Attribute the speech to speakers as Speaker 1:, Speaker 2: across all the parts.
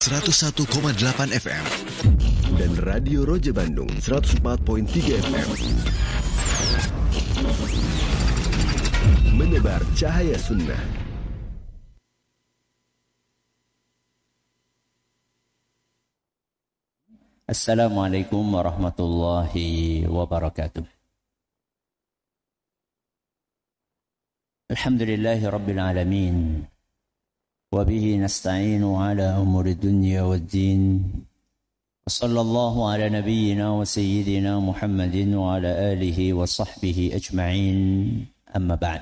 Speaker 1: 101,8 FM
Speaker 2: dan Radio Roja Bandung 104.3 FM. Menebar cahaya sunnah.
Speaker 3: Assalamualaikum warahmatullahi wabarakatuh. Alhamdulillahi rabbil alamin. وبه نستعين على أمور الدنيا والدين وصلى الله على نبينا وسيدنا محمد وعلى آله وصحبه أجمعين أما بعد.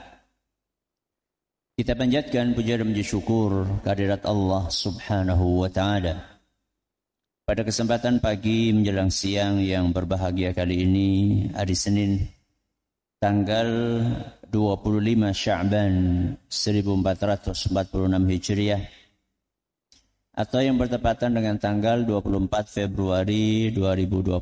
Speaker 3: Kita panjatkan puja dan puji syukur kehadirat Allah Subhanahu wa taala. Pada kesempatan pagi menjelang siang yang berbahagia kali ini, hari Senin tanggal 25 Sya'ban 1446 Hijriah atau yang bertepatan dengan tanggal 24 Februari 2025,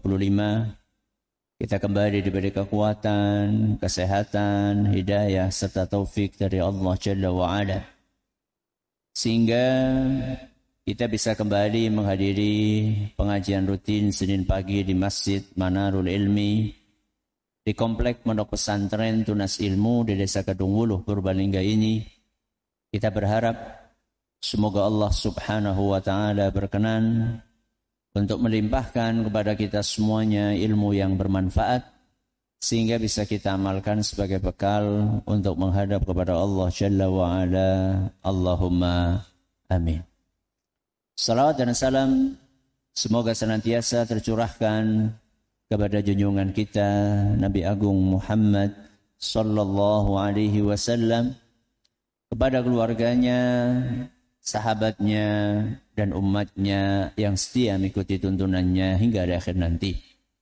Speaker 3: kita kembali diberi kekuatan, kesehatan, hidayah serta taufik dari Allah Jalla wa'ala sehingga kita bisa kembali menghadiri pengajian rutin Senin pagi di Masjid Manarul Ilmi di Komplek Pondok Pesantren Tunas Ilmu di Desa Kedungwuluh, Purbalingga ini. Kita berharap semoga Allah Subhanahu wa taala berkenan untuk melimpahkan kepada kita semuanya ilmu yang bermanfaat sehingga bisa kita amalkan sebagai bekal untuk menghadap kepada Allah Jalla wa ala. Allahumma amin. Salawat dan salam semoga senantiasa tercurahkan kepada junjungan kita Nabi Agung Muhammad sallallahu alaihi wasallam, kepada keluarganya, sahabatnya dan umatnya yang setia mengikuti tuntunannya hingga di akhir nanti.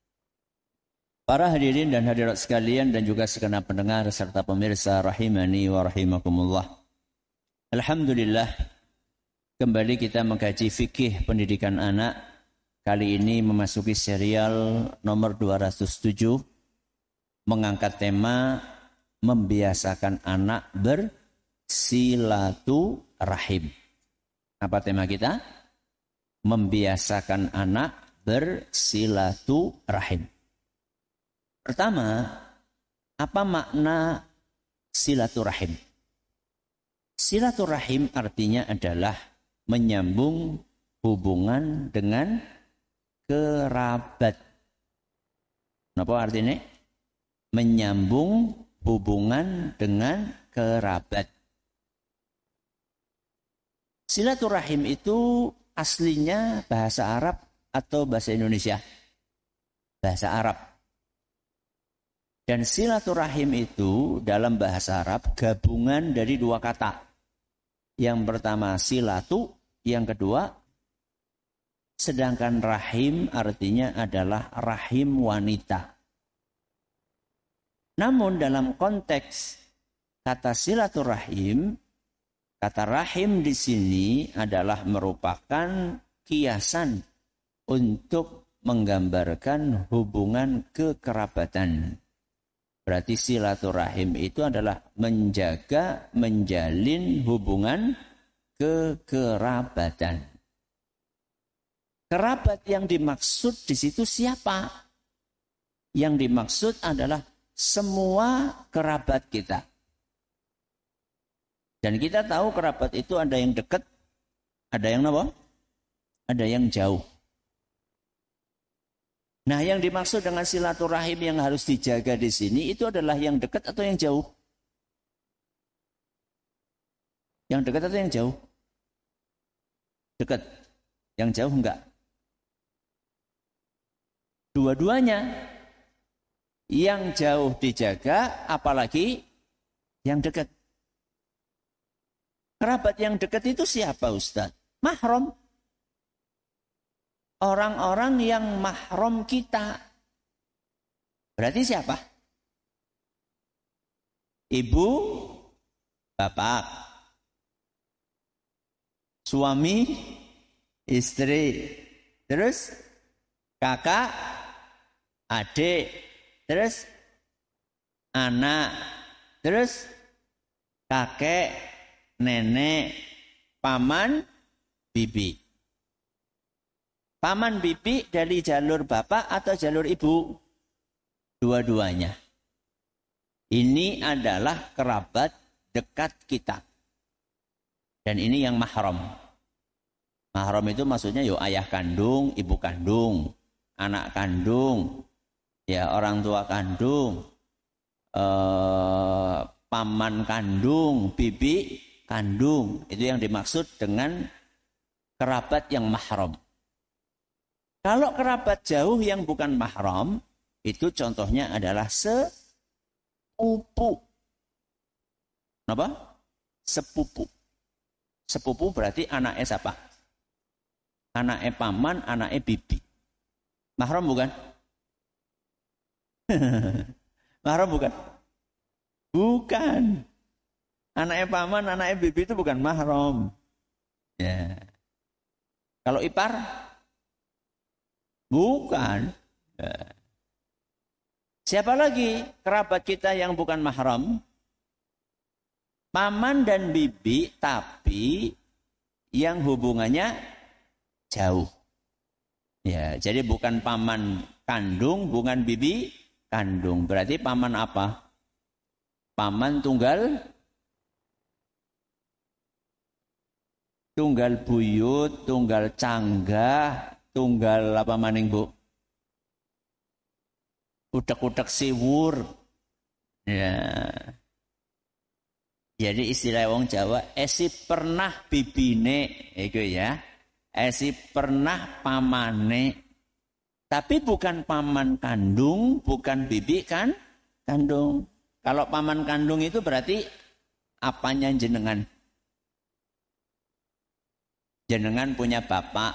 Speaker 3: Para hadirin dan hadirat sekalian dan juga segenap pendengar serta pemirsa rahimani wa rahimakumullah. Alhamdulillah, kembali kita mengkaji fikih pendidikan anak. Kali ini memasuki serial nomor 207, mengangkat tema membiasakan anak bersilaturahim. Apa tema kita? Membiasakan anak bersilaturahim. Pertama, apa makna silaturahim? Silaturahim artinya adalah menyambung hubungan dengan kerabat. Apa artinya? Menyambung hubungan dengan kerabat. Silaturahim itu aslinya bahasa Arab atau bahasa Indonesia? Bahasa Arab. Dan silaturahim itu dalam bahasa Arab gabungan dari dua kata. Yang pertama silatu, yang kedua sedangkan rahim artinya adalah rahim wanita. Namun dalam konteks kata silaturahim, kata rahim di sini adalah merupakan kiasan untuk menggambarkan hubungan kekerabatan. Berarti silaturahim itu adalah menjaga, menjalin hubungan kekerabatan. Kerabat yang dimaksud di situ siapa? Yang dimaksud adalah semua kerabat kita. Dan kita tahu kerabat itu ada yang dekat, ada yang apa? Ada yang jauh. Nah, yang dimaksud dengan silaturahim yang harus dijaga di sini itu adalah yang dekat atau yang jauh? Yang dekat atau yang jauh? Dekat. Yang jauh enggak? Dua-duanya. Yang jauh dijaga, apalagi yang dekat. Kerabat yang dekat itu siapa, Ustaz? Mahram. Orang-orang yang mahram kita. Berarti siapa? Ibu, bapak, suami, istri, terus kakak, adik, terus anak, terus kakek, nenek, paman, bibi. Paman bibi dari jalur bapak atau jalur ibu? Dua-duanya. Ini adalah kerabat dekat kita. Dan ini yang mahram. Mahram itu maksudnya ayah kandung, ibu kandung, anak kandung, ya orang tua kandung, paman kandung, bibi kandung. Itu yang dimaksud dengan kerabat yang mahram. Kalau kerabat jauh yang bukan mahram, itu contohnya adalah sepupu. Apa? Sepupu. Sepupu berarti anaknya siapa? Anaknya paman, anaknya bibi. Mahram bukan? Mahram bukan? Bukan. Anaknya paman, anaknya bibi itu bukan mahram. Ya. Kalau ipar? Bukan. Ya. Siapa lagi kerabat kita yang bukan mahram? Paman dan bibi, tapi yang hubungannya jauh. Ya, jadi bukan paman kandung, bukan bibi kandung. Berarti paman apa? Paman tunggal buyut, tunggal canggah, tunggal apa maning bu? Utek-utek siwur. Ya. Jadi istilah wong Jawa, esi pernah bibine, itu ya. Esi pernah pamane. Tapi bukan paman kandung, bukan bibi kan kandung. Kalau paman kandung itu berarti apanya jenengan? Jenengan punya bapak.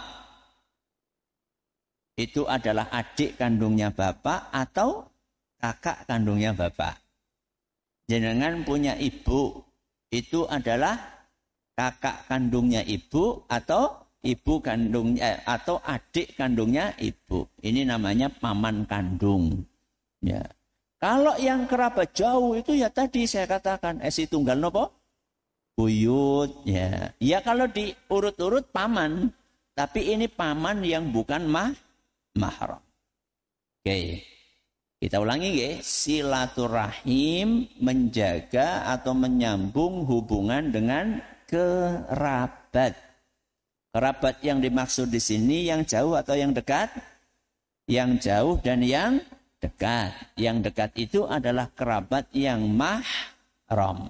Speaker 3: Itu adalah adik kandungnya bapak atau kakak kandungnya bapak. Jenengan punya ibu. Itu adalah kakak kandungnya ibu atau ibu kandungnya atau adik kandungnya ibu. Ini namanya paman kandung. Ya. Kalau yang kerabat jauh itu ya tadi saya katakan esi tunggal nopo? Buyut. Ya. Ya kalau diurut-urut paman, tapi ini paman yang bukan mahram. Oke. Kita ulangi ya, silaturahim menjaga atau menyambung hubungan dengan kerabat. Kerabat yang dimaksud di sini yang jauh atau yang dekat? Yang jauh dan yang dekat. Yang dekat itu adalah kerabat yang mahram.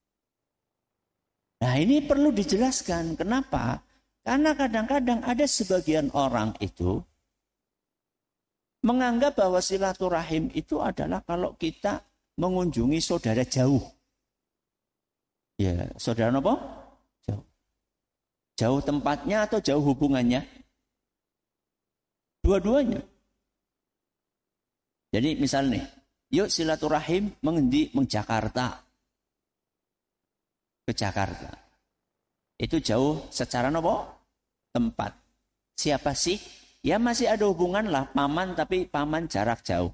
Speaker 3: Nah ini perlu dijelaskan. Kenapa? Karena kadang-kadang ada sebagian orang itu menganggap bahwa silaturahim itu adalah kalau kita mengunjungi saudara jauh. Ya, saudara apa? Jauh. Jauh tempatnya atau jauh hubungannya? Dua-duanya. Jadi misalnya, yuk silaturahim mengendi Jakarta. Ke Jakarta. Itu jauh secara apa? Tempat. Siapa sih? Ya masih ada hubungan lah, paman tapi paman jarak jauh.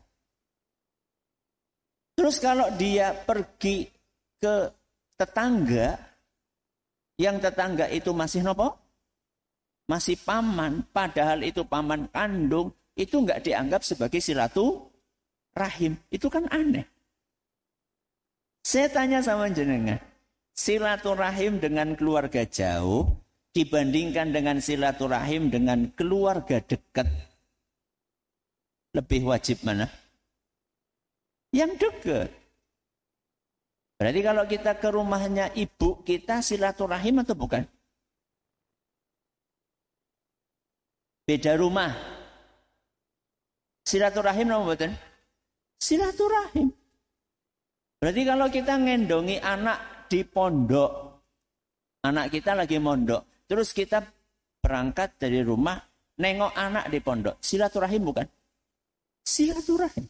Speaker 3: Terus kalau dia pergi ke tetangga, yang tetangga itu masih nopo? Masih paman, padahal itu paman kandung, itu enggak dianggap sebagai silaturahim. Itu kan aneh. Saya tanya sama jenengan, silaturahim dengan keluarga jauh, dibandingkan dengan silaturahim dengan keluarga dekat, lebih wajib mana? Yang dekat. Berarti kalau kita ke rumahnya ibu kita silaturahim atau bukan? Beda rumah. Silaturahim apa bukan? Silaturahim. Berarti kalau kita ngendongi anak di pondok, anak kita lagi mondok, terus kita berangkat dari rumah, nengok anak di pondok. Silaturahim bukan? Silaturahim.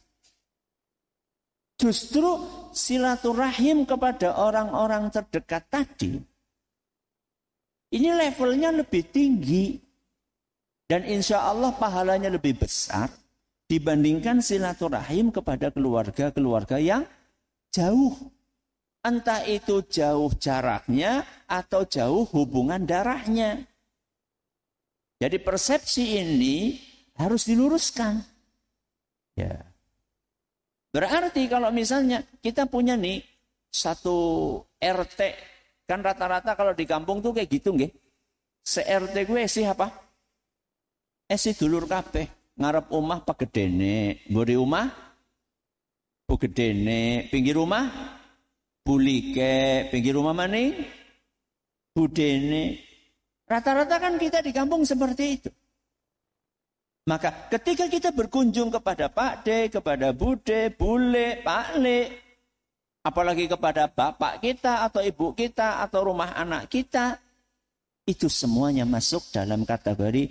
Speaker 3: Justru silaturahim kepada orang-orang terdekat tadi, ini levelnya lebih tinggi. Dan insya Allah pahalanya lebih besar dibandingkan silaturahim kepada keluarga-keluarga yang jauh. Entah itu jauh jaraknya atau jauh hubungan darahnya. Jadi persepsi ini harus diluruskan. Ya. Berarti kalau misalnya kita punya nih satu RT, kan rata-rata kalau di kampung tuh kayak gitu nggih. Se-RT gue sih apa? Si dulur kabeh, ngarep omah pegedene, mburi omah pegedene, pinggir rumah bulike, pinggir rumah maning budene. Rata-rata kan kita di kampung seperti itu. Maka ketika kita berkunjung kepada Pak D, kepada Bude, Bule, Pak Le, apalagi kepada bapak kita atau ibu kita atau rumah anak kita, itu semuanya masuk dalam kategori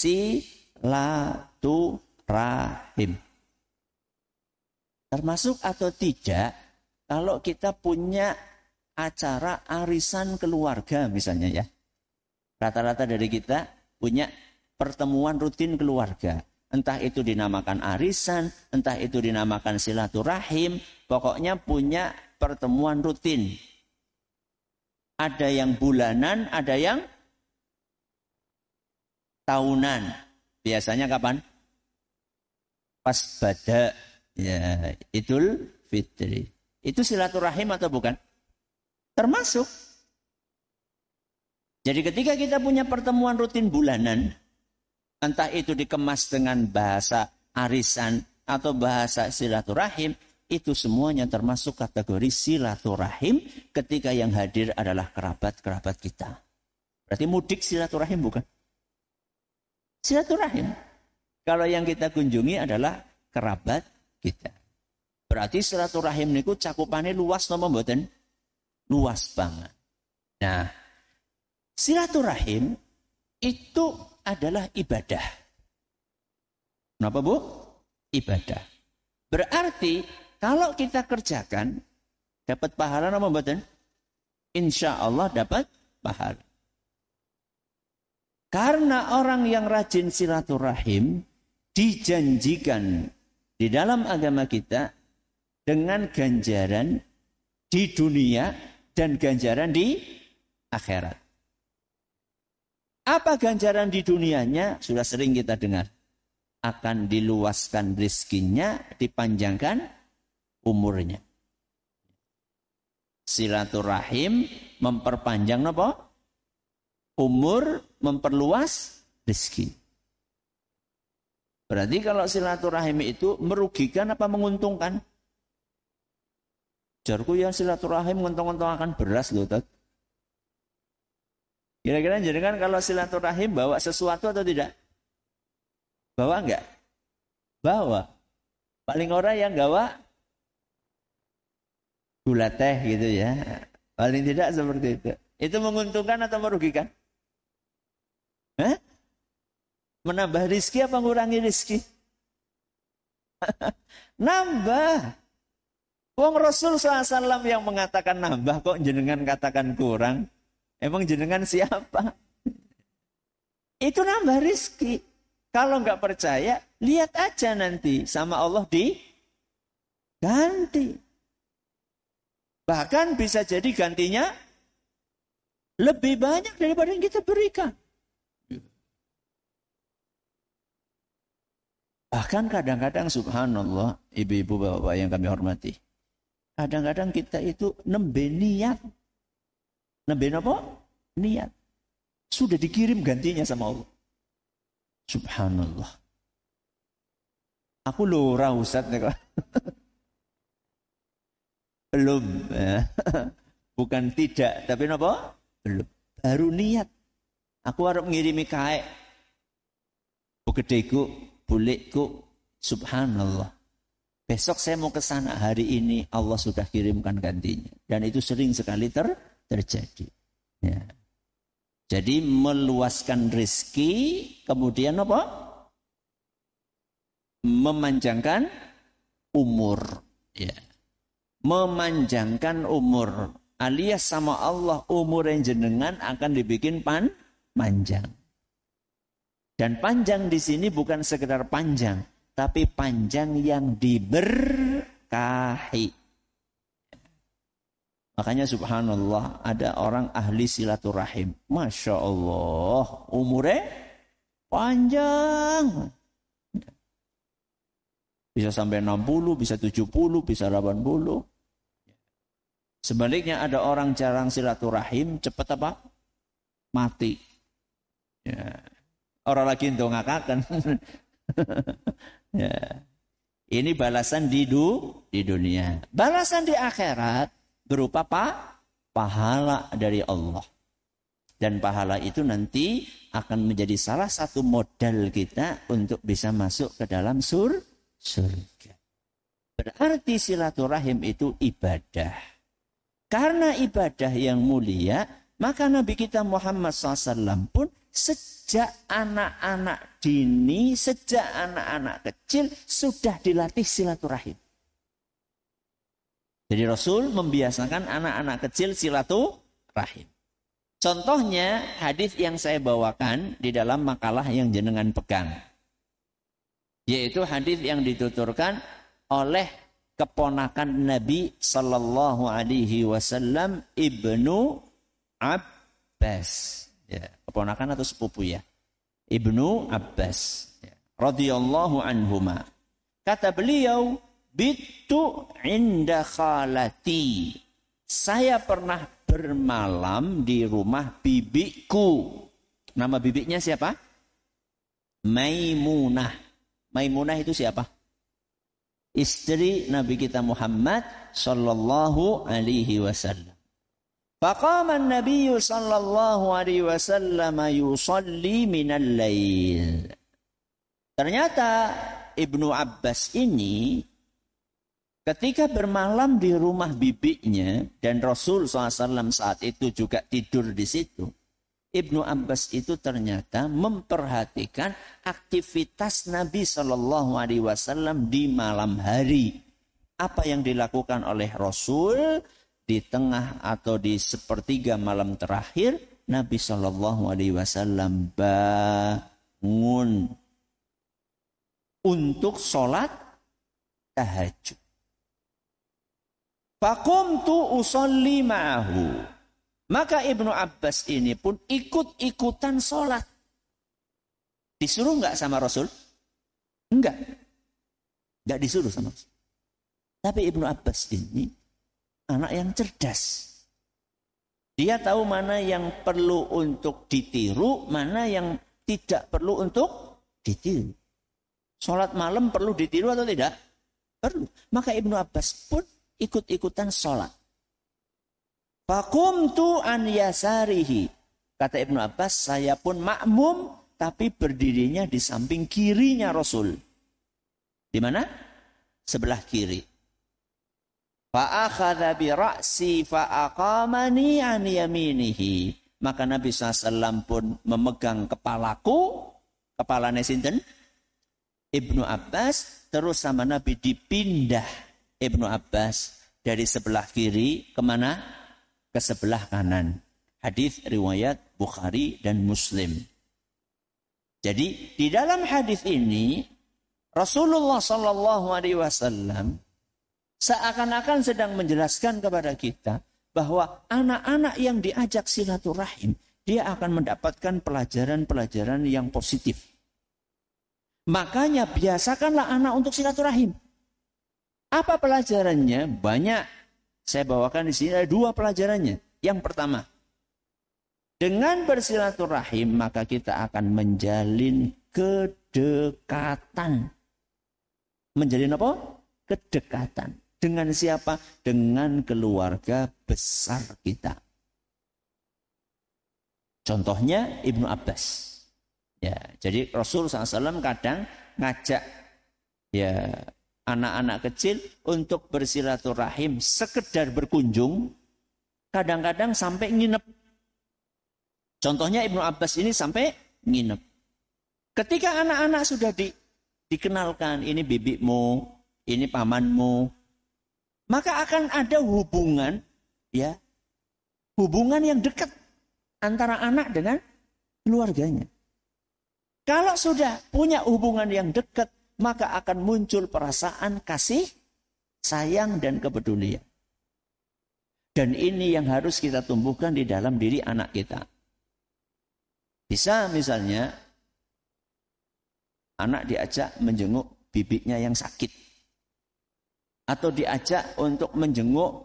Speaker 3: silaturahim. Termasuk atau tidak kalau kita punya acara arisan keluarga misalnya ya. Rata-rata dari kita punya pertemuan rutin keluarga. Entah itu dinamakan arisan, entah itu dinamakan silaturahim, pokoknya punya pertemuan rutin. Ada yang bulanan, ada yang tahunan. Biasanya kapan? Pas Bada, ya, Idul Fitri. Itu silaturahim atau bukan? Termasuk. Jadi ketika kita punya pertemuan rutin bulanan, entah itu dikemas dengan bahasa arisan atau bahasa silaturahim, itu semuanya termasuk kategori silaturahim ketika yang hadir adalah kerabat-kerabat kita. Berarti mudik silaturahim bukan? Silaturahim. Kalau yang kita kunjungi adalah kerabat kita. Berarti silaturahim niku cakupannya luas napa mboten? Luas banget. Nah, silaturahim itu adalah ibadah. Kenapa Bu? Ibadah. Berarti kalau kita kerjakan dapat pahala apa mboten? Insya Allah dapat pahala. Karena orang yang rajin silaturahim dijanjikan di dalam agama kita dengan ganjaran di dunia dan ganjaran di akhirat. Apa ganjaran di dunianya? Sudah sering kita dengar. Akan diluaskan rizkinya, dipanjangkan umurnya. Silaturahim memperpanjang apa? Umur, memperluas rizki. Berarti kalau silaturahim itu merugikan apa menguntungkan? Jarku ya silaturahim ngontok-ngontokakan beras loh, Tat. Kira-kira jenengan kalau silaturahim bawa sesuatu atau tidak? Bawa enggak? Bawa. Paling orang yang gawa gula teh gitu ya. Paling tidak seperti itu. Itu menguntungkan atau merugikan? Hah? Menambah rizki apa mengurangi rizki? Nambah. Wong Rasul SAW yang mengatakan nambah kok jenengan katakan kurang. Emang jenengan siapa? Itu nambah rizki. Kalau nggak percaya, lihat aja nanti sama Allah diganti. Bahkan bisa jadi gantinya lebih banyak daripada yang kita berikan. Bahkan kadang-kadang subhanallah, ibu-ibu bapak yang kami hormati. Kadang-kadang kita itu nembe niat. Nembe apa? Niat. Sudah dikirim gantinya sama Allah. Subhanallah. Aku lurah Ustaz nih kok. Belum. Bukan tidak, tapi apa? Belum. Baru niat. Aku harap ngirimi kae. Bugedeku, bulikku. Subhanallah. Besok saya mau ke sana. Hari ini Allah sudah kirimkan gantinya. Dan itu sering sekali terjadi. Ya. Jadi meluaskan rezeki, kemudian apa? Memanjangkan umur. Ya. Memanjangkan umur. Alias sama Allah umur yang jenengan akan dibikin panjang. Dan panjang di sini bukan sekedar panjang, tapi panjang yang diberkahi. Makanya subhanallah ada orang ahli silaturahim. Masya Allah umurnya Panjang. Bisa sampai 60, bisa 70, bisa 80. Sebaliknya ada orang jarang silaturahim, cepat apa? Mati. Ya. Orang lagi ndongakaken. Ya. Ini balasan di dunia. Balasan di akhirat berupa pahala dari Allah. Dan pahala itu nanti akan menjadi salah satu modal kita untuk bisa masuk ke dalam surga. Berarti silaturahim itu ibadah. Karena ibadah yang mulia, maka Nabi kita Muhammad SAW pun sejak anak-anak dini, sejak anak-anak kecil sudah dilatih silaturahim. Jadi Rasul membiasakan anak-anak kecil silaturahim. Contohnya hadis yang saya bawakan di dalam makalah yang jenengan pegang. Yaitu hadis yang dituturkan oleh keponakan Nabi sallallahu alaihi wasallam Ibnu Abbas. Ya, keponakan atau sepupu ya. Ibnu Abbas. Ya, radhiyallahu anhuma. Kata beliau, "Bittu inda khalati." Saya pernah bermalam di rumah bibiku. Nama bibiknya siapa? Maimunah. Maimunah itu siapa? Istri Nabi kita Muhammad sallallahu alaihi wasallam. Faqama an-nabiy sallallahu alaihi wasallam yusalli minal lail. Ternyata Ibnu Abbas ini ketika bermalam di rumah bibinya dan Rasul SAW saat itu juga tidur di situ, Ibnu Abbas itu ternyata memperhatikan aktivitas Nabi SAW di malam hari. Apa yang dilakukan oleh Rasul di tengah atau di sepertiga malam terakhir, Nabi SAW bangun untuk sholat tahajud. Faqumtu usolli ma'ahu. Maka Ibnu Abbas ini pun ikut-ikutan sholat. Disuruh enggak sama Rasul? Enggak. Enggak disuruh sama Rasul. Tapi Ibnu Abbas ini anak yang cerdas. Dia tahu mana yang perlu untuk ditiru, mana yang tidak perlu untuk ditiru. Sholat malam perlu ditiru atau tidak? Perlu. Maka Ibnu Abbas pun ikut-ikutan sholat. Faqumtu an yasarihi. Kata Ibnu Abbas, saya pun makmum, tapi berdirinya di samping kirinya Rasul. Di mana? Sebelah kiri. Fa'akhadha bi ra'si fa'aqamani an yaminihi. Maka Nabi SAW pun memegang kepalaku. Kepalanya sinten? Ibnu Abbas. Terus sama Nabi dipindah Ibnu Abbas dari sebelah kiri kemana? Ke sebelah kanan. Hadis riwayat Bukhari dan Muslim. Jadi di dalam hadis ini Rasulullah Sallallahu Alaihi Wasallam seakan-akan sedang menjelaskan kepada kita bahwa anak-anak yang diajak silaturahim dia akan mendapatkan pelajaran-pelajaran yang positif. Makanya biasakanlah anak untuk silaturahim. Apa pelajarannya? Banyak. Saya bawakan di sini ada 2 pelajarannya. Yang pertama, dengan bersilaturahim maka kita akan menjalin kedekatan. Menjalin apa? Kedekatan. Dengan siapa? Dengan keluarga besar kita. Contohnya Ibnu Abbas. Ya, jadi Rasul SAW kadang ngajak ya anak-anak kecil untuk bersilaturahim sekedar berkunjung, kadang-kadang sampai nginep. Contohnya Ibnu Abbas ini sampai nginep. Ketika anak-anak sudah dikenalkan, ini bibikmu, ini pamanmu, maka akan ada hubungan, ya, hubungan yang dekat antara anak dengan keluarganya. Kalau sudah punya hubungan yang dekat, maka akan muncul perasaan kasih, sayang, dan kepedulian. Dan ini yang harus kita tumbuhkan di dalam diri anak kita. Bisa misalnya Anak diajak menjenguk bibiknya yang sakit. Atau diajak untuk menjenguk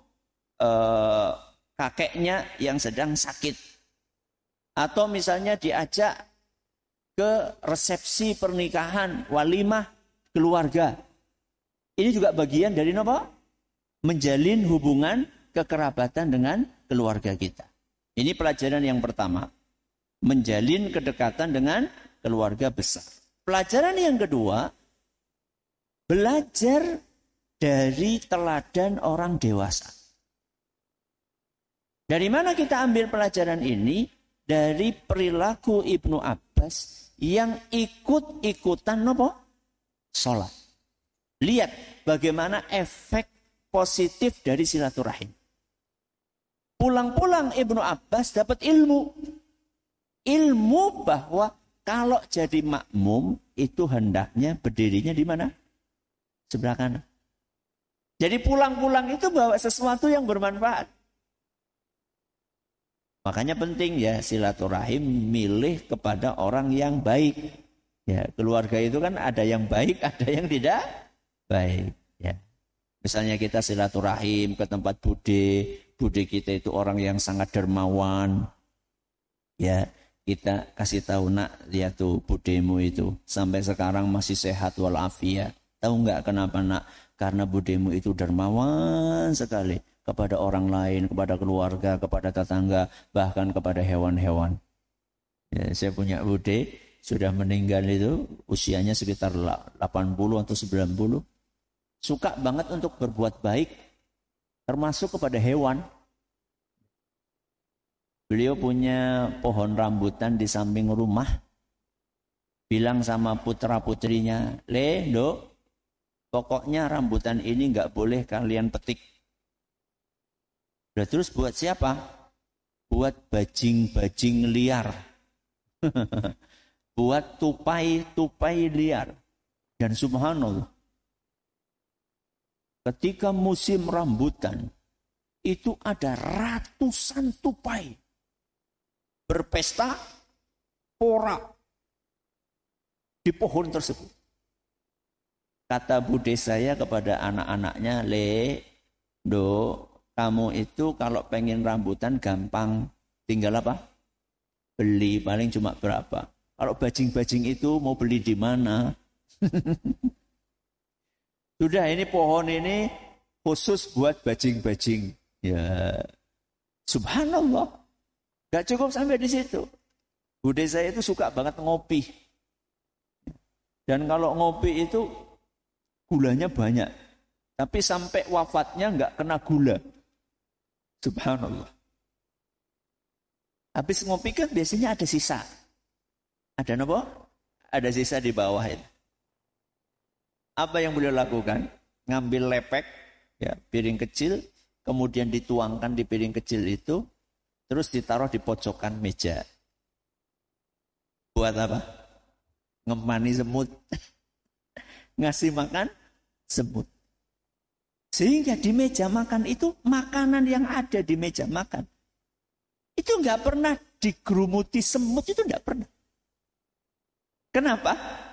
Speaker 3: kakeknya yang sedang sakit. Atau misalnya diajak ke resepsi pernikahan, walimah keluarga. Ini juga bagian dari apa? Menjalin hubungan kekerabatan dengan keluarga kita. Ini pelajaran yang pertama. Menjalin kedekatan dengan keluarga besar. Pelajaran yang kedua, belajar dari teladan orang dewasa. Dari mana kita ambil pelajaran ini? Dari perilaku Ibnu Abbas yang ikut-ikutan apa? Sholat. Lihat bagaimana efek positif dari silaturahim. Pulang-pulang Ibnu Abbas dapat ilmu. Ilmu bahwa kalau jadi makmum itu hendaknya berdirinya di mana? Sebelah kanan. Jadi pulang-pulang itu bawa sesuatu yang bermanfaat. Makanya penting ya silaturahim milih kepada orang yang baik. Ya, keluarga itu kan ada yang baik, ada yang tidak baik. Ya. Misalnya kita silaturahim ke tempat bude kita itu orang yang sangat dermawan. Ya, kita kasih tahu, nak, lihat tuh budemu itu sampai sekarang masih sehat walafiat. Tahu nggak kenapa, nak? Karena budemu itu dermawan sekali kepada orang lain, kepada keluarga, kepada tetangga, bahkan kepada hewan-hewan. Ya, saya punya bude sudah meninggal itu usianya sekitar 80 atau 90. Suka banget untuk berbuat baik, termasuk kepada hewan. Beliau punya pohon rambutan di samping rumah. Bilang sama putra-putrinya, Dok, pokoknya rambutan ini nggak boleh kalian petik. Udah, terus buat siapa? Buat bajing-bajing liar. Buat tupai-tupai liar. Dan subhanallah, ketika musim rambutan, itu ada ratusan tupai. Berpesta, porak di pohon tersebut. Kata bude saya kepada anak-anaknya, kamu itu kalau pengen rambutan gampang. Tinggal apa? Beli, paling cuma berapa. Kalau bajing-bajing itu mau beli di mana? Sudah, ini pohon ini khusus buat bajing-bajing. Ya, subhanallah. Gak cukup sampai di situ. Bude saya itu suka banget ngopi. Dan kalau ngopi itu gulanya banyak. Tapi sampai wafatnya nggak kena gula. Subhanallah. Habis ngopi kan biasanya ada sisa. Ada apa? Ada sisa di bawah itu. Apa yang beliau lakukan? Ngambil lepek, ya, piring kecil, kemudian dituangkan di piring kecil itu, terus ditaruh di pojokan meja. Buat apa? Ngemani semut. Ngasih makan semut. Sehingga di meja makan itu, makanan yang ada di meja makan, itu nggak pernah digerumuti semut, itu nggak pernah. Kenapa?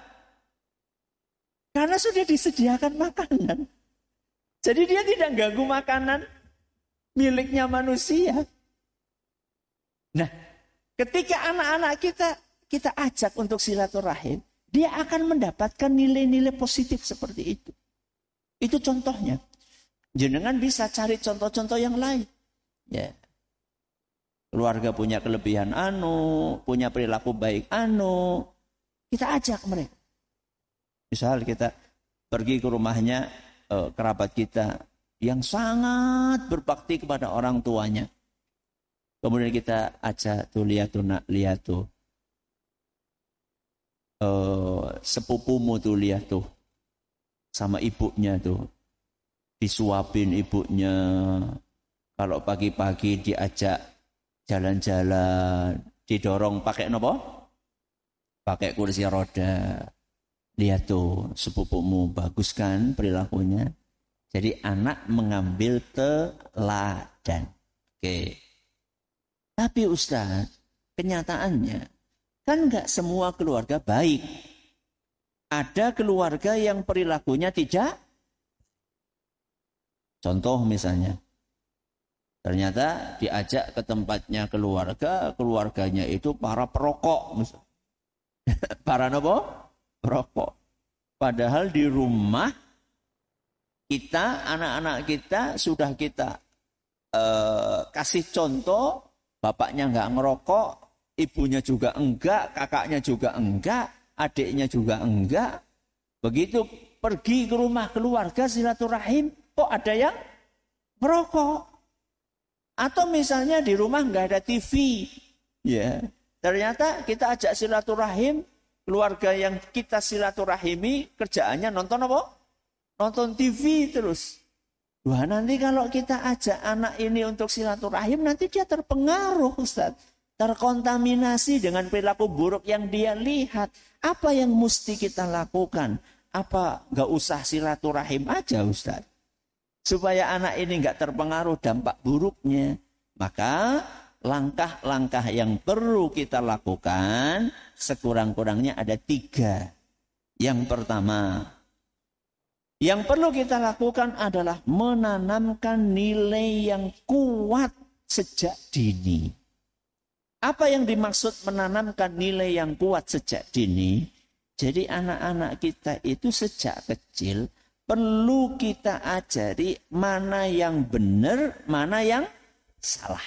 Speaker 3: Karena sudah disediakan makanan. Jadi dia tidak ganggu makanan miliknya manusia. Nah, ketika anak-anak kita ajak untuk silaturahim, dia akan mendapatkan nilai-nilai positif seperti itu. Itu contohnya. Jenengan bisa cari contoh-contoh yang lain. Ya. Keluarga punya kelebihan punya perilaku baik kita ajak mereka. Misal kita pergi ke rumahnya kerabat kita yang sangat berbakti kepada orang tuanya. Kemudian kita ajak tuh, lihat tuh. Sepupumu tuh, lihat tuh. Sama ibunya tuh. Disuapin ibunya. Kalau pagi-pagi diajak jalan-jalan, didorong pakai apa? Pakai kursi roda. Lihat tuh, sepupumu bagus kan perilakunya. Jadi anak mengambil teladan. Oke. Tapi Ustaz, kenyataannya kan enggak semua keluarga baik. Ada keluarga yang perilakunya tidak. Contoh misalnya, ternyata diajak ke tempatnya keluarganya itu para perokok. Para apa? Perokok. Padahal di rumah kita, anak-anak kita sudah kita kasih contoh, bapaknya nggak ngerokok, ibunya juga enggak, kakaknya juga enggak, adiknya juga enggak. Begitu pergi ke rumah keluarga silaturahim, kok ada yang merokok. Atau misalnya di rumah nggak ada TV, ya. Ternyata kita ajak silaturahim, keluarga yang kita silaturahimi kerjaannya nonton apa? Nonton TV terus. Wah, nanti kalau kita ajak anak ini untuk silaturahim, nanti dia terpengaruh, Ustaz. Terkontaminasi dengan perilaku buruk yang dia lihat. Apa yang mesti kita lakukan? Apa nggak usah silaturahim aja, Ustaz? Supaya anak ini nggak terpengaruh dampak buruknya. Maka langkah-langkah yang perlu kita lakukan sekurang-kurangnya ada 3. Yang pertama, yang perlu kita lakukan adalah menanamkan nilai yang kuat sejak dini. Apa yang dimaksud menanamkan nilai yang kuat sejak dini? Jadi anak-anak kita itu sejak kecil perlu kita ajari mana yang benar, mana yang salah.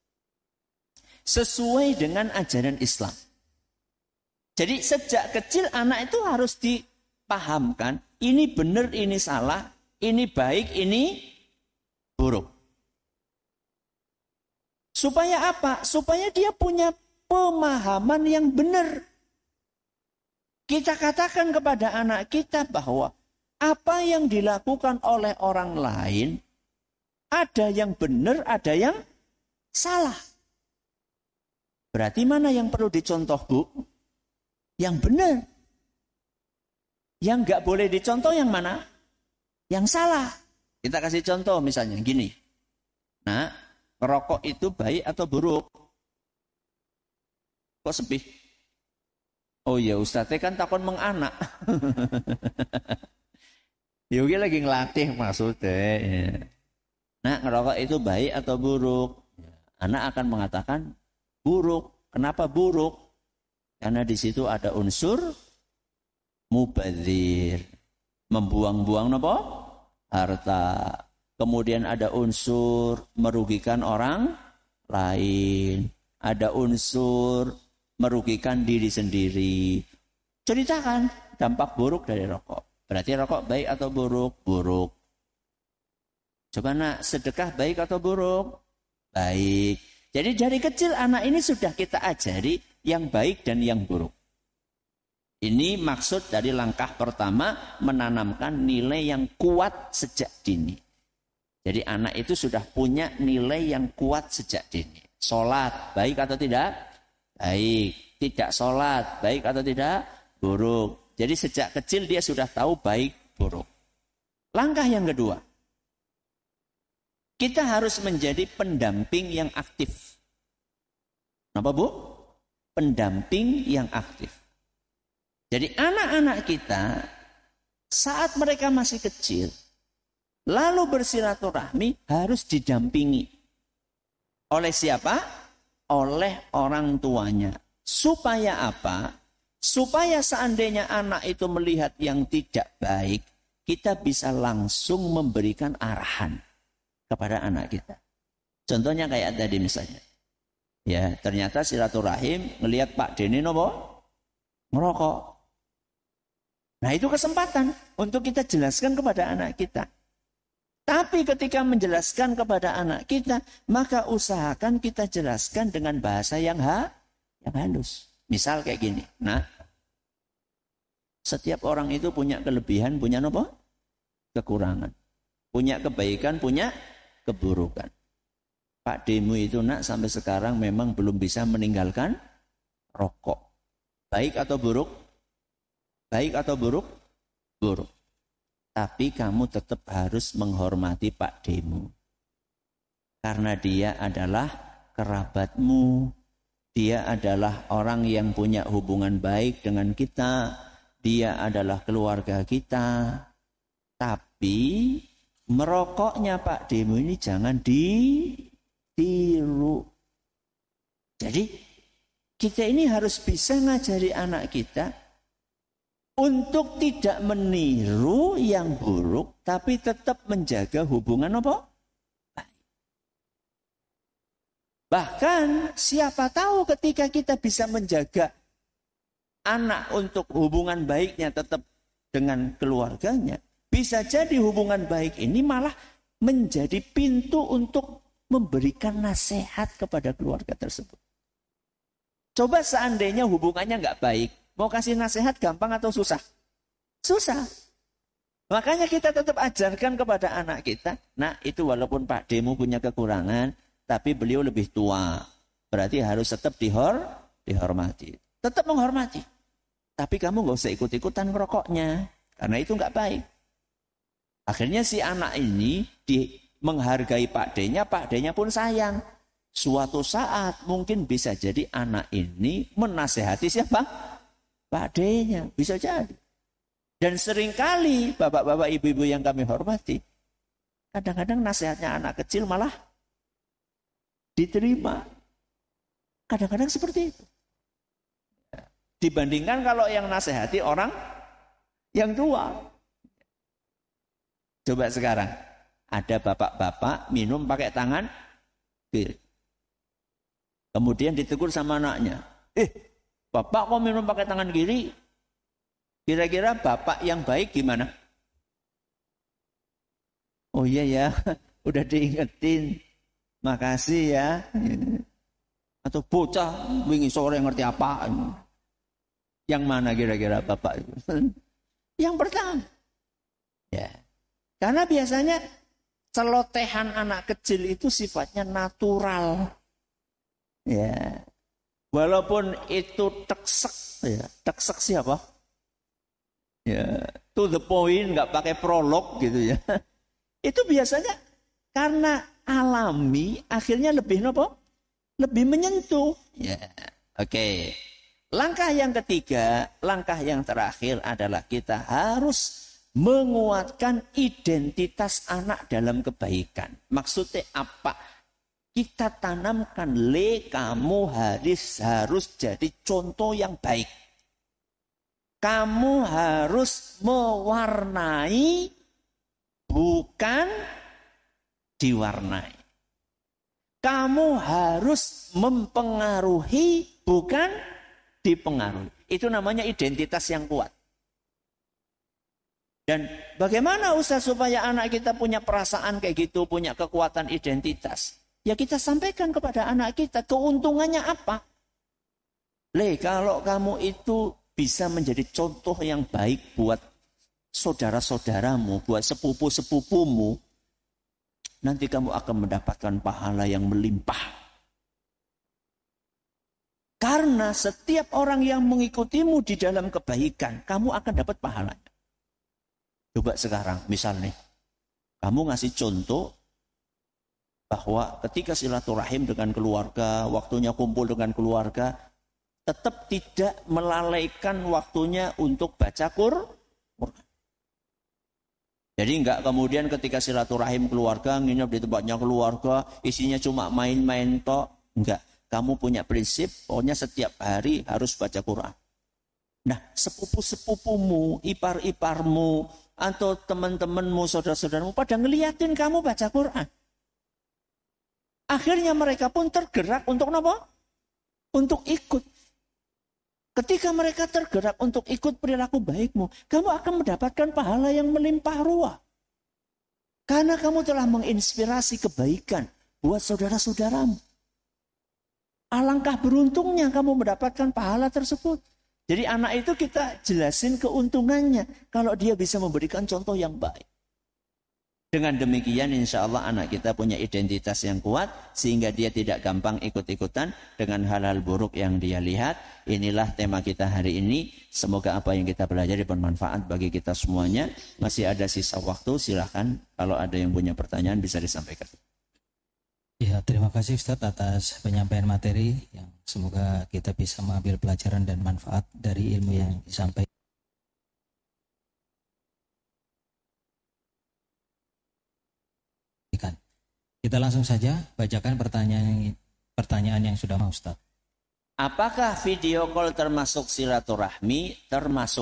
Speaker 3: Sesuai dengan ajaran Islam. Jadi sejak kecil anak itu harus dipahamkan. Ini benar, ini salah, ini baik, ini buruk. Supaya apa? Supaya dia punya pemahaman yang benar. Kita katakan kepada anak kita bahwa apa yang dilakukan oleh orang lain, ada yang benar, ada yang salah. Berarti mana yang perlu dicontoh, Bu? Yang benar. Yang nggak boleh dicontoh yang mana? Yang salah. Kita kasih contoh misalnya gini. Nah, ngerokok itu baik atau buruk? Kok sepi? Oh ya, Ustadznya kan takon menganak. Yogi lagi ngelatih maksudnya. Nah, ngerokok itu baik atau buruk? Anak akan mengatakan buruk. Kenapa buruk? Karena di situ ada unsur mubadzir, membuang-buang apa? Harta. Kemudian ada unsur merugikan orang lain. Ada unsur merugikan diri sendiri. Ceritakan dampak buruk dari rokok. Berarti rokok baik atau buruk? Buruk. Coba nak, sedekah baik atau buruk? Baik. Jadi dari kecil anak ini sudah kita ajari yang baik dan yang buruk. Ini maksud dari langkah pertama, menanamkan nilai yang kuat sejak dini. Jadi anak itu sudah punya nilai yang kuat sejak dini. Sholat, baik atau tidak? Baik. Tidak sholat, baik atau tidak? Buruk. Jadi sejak kecil dia sudah tahu baik, buruk. Langkah yang kedua, kita harus menjadi pendamping yang aktif. Kenapa, Bu? Pendamping yang aktif. Jadi anak-anak kita saat mereka masih kecil lalu bersilaturahmi harus didampingi. Oleh siapa? Oleh orang tuanya. Supaya apa? Supaya seandainya anak itu melihat yang tidak baik, kita bisa langsung memberikan arahan kepada anak kita. Contohnya kayak tadi misalnya. Ya, ternyata silaturahim ngelihat Pak Deni nopo ngerokok. Nah, itu kesempatan untuk kita jelaskan kepada anak kita. Tapi ketika menjelaskan kepada anak kita, maka usahakan kita jelaskan dengan bahasa yang halus. Misal kayak gini. Nah, setiap orang itu punya kelebihan, punya apa? Kekurangan. Punya kebaikan, punya keburukan. Pak Demu itu nak sampai sekarang memang belum bisa meninggalkan rokok. Baik atau buruk? Baik atau buruk? Buruk. Tapi kamu tetap harus menghormati Pak Demu. Karena dia adalah kerabatmu. Dia adalah orang yang punya hubungan baik dengan kita. dia adalah keluarga kita. Tapi merokoknya Pak Demo ini jangan ditiru. Jadi kita ini harus bisa ngajari anak kita untuk tidak meniru yang buruk, tapi tetap menjaga hubungan apa? Baik. Bahkan siapa tahu ketika kita bisa menjaga anak untuk hubungan baiknya tetap dengan keluarganya, bisa jadi hubungan baik ini malah menjadi pintu untuk memberikan nasihat kepada keluarga tersebut. Coba seandainya hubungannya nggak baik, mau kasih nasihat gampang atau susah? Susah. Makanya kita tetap ajarkan kepada anak kita, nah itu walaupun Pak Demo punya kekurangan, tapi beliau lebih tua. Berarti harus tetap dihormati. Tetap menghormati. Tapi kamu nggak usah ikut-ikutan merokoknya, karena itu nggak baik. Akhirnya si anak ini menghargai Pak D-nya pun sayang. Suatu saat mungkin bisa jadi anak ini menasehati siapa? Pak D-nya, bisa jadi. Dan seringkali bapak-bapak ibu-ibu yang kami hormati, kadang-kadang nasihatnya anak kecil malah diterima. Kadang-kadang seperti itu. Dibandingkan kalau yang nasihati orang yang tua. Coba sekarang, ada bapak-bapak minum pakai tangan kiri. Kemudian ditegur sama anaknya. Bapak kok minum pakai tangan kiri? Kira-kira bapak yang baik gimana? Oh iya ya, udah diingetin. Makasih ya. Atau bocah, wingi sore ngerti apa? Yang mana kira-kira bapak itu? Yang pertama. Ya. Karena biasanya celotehan anak kecil itu sifatnya natural. Ya. Walaupun itu teksek, ya. Teksek siapa? Ya, to the point, nggak pakai prolog gitu ya. Itu biasanya karena alami, akhirnya lebih apa? Lebih menyentuh. Ya, oke. Langkah yang ketiga, langkah yang terakhir adalah kita harus menguatkan identitas anak dalam kebaikan. Maksudnya apa? Kita tanamkan, kamu harus jadi contoh yang baik. Kamu harus mewarnai, bukan diwarnai. Kamu harus mempengaruhi, bukan dipengaruhi. Itu namanya identitas yang kuat. Dan bagaimana Ustaz supaya anak kita punya perasaan kayak gitu, punya kekuatan identitas? Ya kita sampaikan kepada anak kita, keuntungannya apa? Kalau kamu itu bisa menjadi contoh yang baik buat saudara-saudaramu, buat sepupu-sepupumu, nanti kamu akan mendapatkan pahala yang melimpah. Karena setiap orang yang mengikutimu di dalam kebaikan, kamu akan dapat pahalanya. Coba sekarang, misalnya, kamu ngasih contoh bahwa ketika silaturahim dengan keluarga, waktunya kumpul dengan keluarga, tetap tidak melalaikan waktunya untuk baca Quran. Jadi enggak kemudian ketika silaturahim keluarga, nginep di tempatnya keluarga, isinya cuma main-main tok. Enggak, kamu punya prinsip, pokoknya setiap hari harus baca Quran. Nah, sepupu-sepupumu, ipar-iparmu, atau teman-temanmu, saudara-saudaramu, pada ngeliatin kamu baca Quran. Akhirnya mereka pun tergerak untuk apa? Untuk ikut. Ketika mereka tergerak untuk ikut perilaku baikmu, kamu akan mendapatkan pahala yang melimpah ruah. Karena kamu telah menginspirasi kebaikan buat saudara-saudaramu. Alangkah beruntungnya kamu mendapatkan pahala tersebut. Jadi anak itu kita jelasin keuntungannya kalau dia bisa memberikan contoh yang baik. Dengan demikian insya Allah anak kita punya identitas yang kuat sehingga dia tidak gampang ikut-ikutan dengan hal-hal buruk yang dia lihat. Inilah tema kita hari ini. Semoga apa yang kita pelajari bermanfaat bagi kita semuanya. Masih ada sisa waktu, silakan kalau ada yang punya pertanyaan bisa disampaikan.
Speaker 1: Ya, terima kasih Ustadz atas penyampaian materi yang semoga kita bisa mengambil pelajaran dan manfaat dari ilmu yang disampaikan. Kita langsung saja bacakan pertanyaan yang sudah mau, Ustaz.
Speaker 3: Apakah video call termasuk silaturahmi? Termasuk.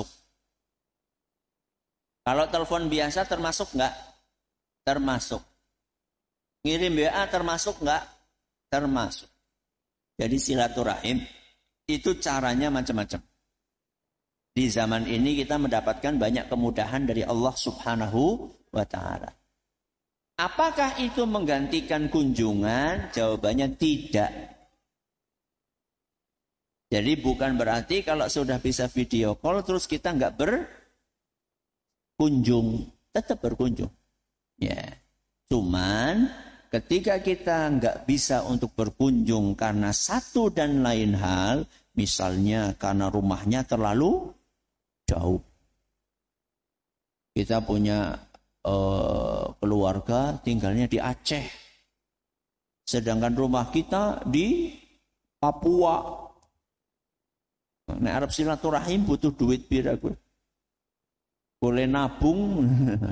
Speaker 3: Kalau telepon biasa termasuk enggak? Termasuk. Ngirim WA termasuk enggak? Termasuk. Jadi silaturahim itu caranya macam-macam. Di zaman ini kita mendapatkan banyak kemudahan dari Allah Subhanahu wa Ta'ala. Apakah itu menggantikan kunjungan? Jawabannya tidak. Jadi bukan berarti kalau sudah bisa video call terus kita nggak berkunjung, tetap berkunjung. Ya, cuman ketika kita nggak bisa untuk berkunjung karena satu dan lain hal, misalnya karena rumahnya terlalu jauh. Kita punya keluarga tinggalnya di Aceh, sedangkan rumah kita di Papua. Nek arep silaturahim butuh duit pira gue. Boleh nabung.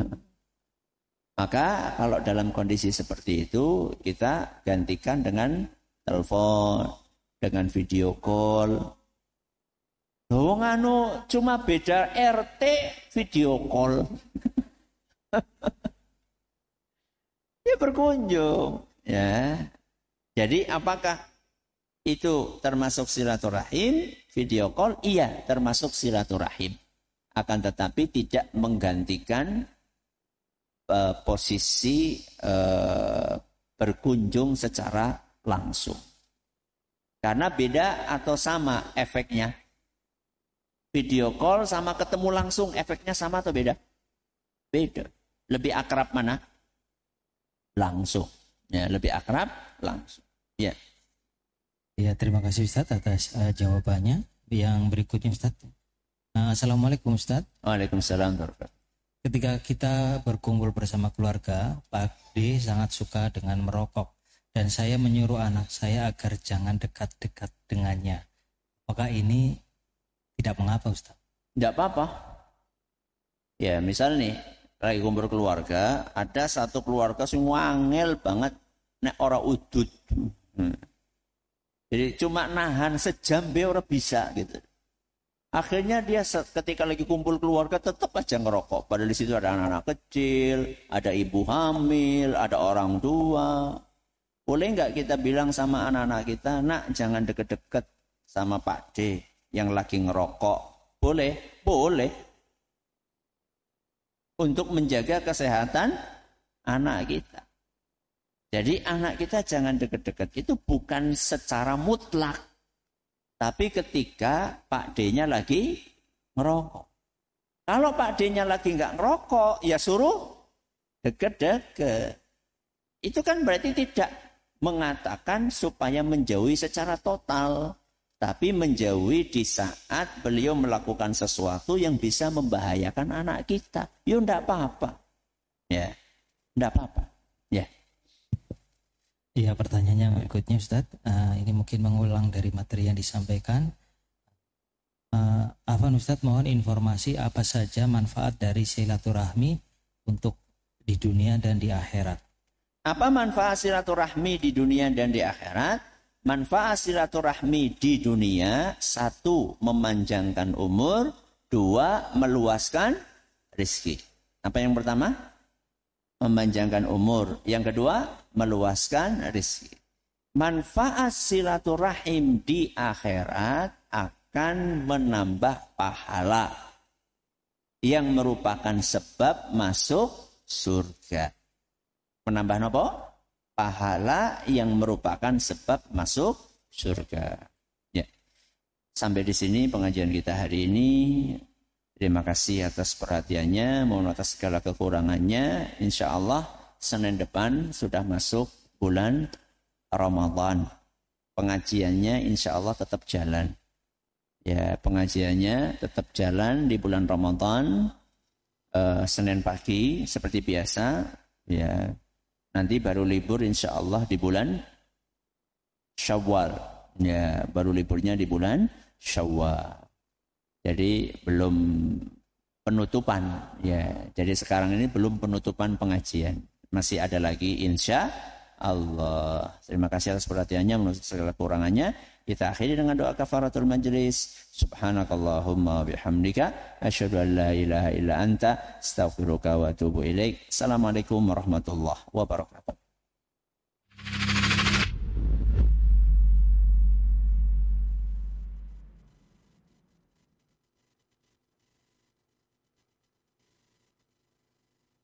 Speaker 3: Maka kalau dalam kondisi seperti itu kita gantikan dengan telepon, dengan video call. Wong anu cuma beda RT video call. Dia berkunjung, ya. Jadi apakah itu termasuk silaturahim? Video call, iya termasuk silaturahim. Akan tetapi tidak menggantikan posisi berkunjung secara langsung. Karena beda atau sama efeknya. Video call sama ketemu langsung efeknya sama atau beda? Beda. Lebih akrab mana? Langsung. Ya, lebih akrab langsung. Ya.
Speaker 1: Ya, terima kasih Ustaz atas jawabannya. Yang berikutnya Ustaz. Assalamualaikum Ustaz.
Speaker 3: Waalaikumsalam.
Speaker 1: Ketika kita berkumpul bersama keluarga, Pak D sangat suka dengan merokok. Dan saya menyuruh anak saya agar jangan dekat-dekat dengannya. Apakah ini tidak mengapa Ustaz?
Speaker 3: Tidak apa-apa. Ya, misal nih, lagi kumpul keluarga, ada satu keluarga sing wangel banget nek ora udut. Jadi cuma nahan sejam be ora bisa gitu. Akhirnya dia ketika lagi kumpul keluarga tetap aja ngerokok. Padahal di situ ada anak-anak kecil, ada ibu hamil, ada orang tua. Boleh nggak kita bilang sama anak-anak kita, nak jangan deket-deket sama Pak D yang lagi ngerokok? Boleh, boleh. Untuk menjaga kesehatan anak kita. Jadi anak kita jangan deket-deket. Itu bukan secara mutlak. Tapi ketika Pak D-nya lagi ngerokok. Kalau Pak D-nya lagi nggak ngerokok, ya suruh deket-deket. Itu kan berarti tidak mengatakan supaya menjauhi secara total. Tapi menjauhi di saat beliau melakukan sesuatu yang bisa membahayakan anak kita. Ya enggak apa-apa. Ya, enggak apa-apa. Ya.
Speaker 1: Iya, pertanyaannya berikutnya Ustaz. Ini mungkin mengulang dari materi yang disampaikan. Afwan Ustaz, mohon informasi apa saja manfaat dari silaturahmi untuk di dunia dan di akhirat.
Speaker 3: Apa manfaat silaturahmi di dunia dan di akhirat? Manfaat silaturahmi di dunia, 1, memanjangkan umur, 2, meluaskan rezeki. Apa yang pertama? Memanjangkan umur. Yang kedua, meluaskan rezeki. Manfaat silaturahim di akhirat akan menambah pahala yang merupakan sebab masuk surga. Menambah apa? Pahala yang merupakan sebab masuk surga. Ya. Sampai di sini pengajian kita hari ini. Terima kasih atas perhatiannya, mohon atas segala kekurangannya. Insya Allah Senin depan sudah masuk bulan Ramadan. Pengajiannya insya Allah tetap jalan. Ya, pengajiannya tetap jalan di bulan Ramadan. Senin pagi seperti biasa. Ya, nanti baru libur insya Allah di bulan Syawal. Ya, baru liburnya di bulan Syawal. Jadi belum penutupan, ya. Jadi sekarang ini belum penutupan pengajian. Masih ada lagi insya Allah. Terima kasih atas perhatiannya, menurut segala kurangannya. Kita akhiri dengan doa kafaratul majlis. Subhanakallahumma bihamdika asyhadu an la ilaha illa anta astaghfiruka wa atubu ilaik. Assalamualaikum warahmatullahi wabarakatuh.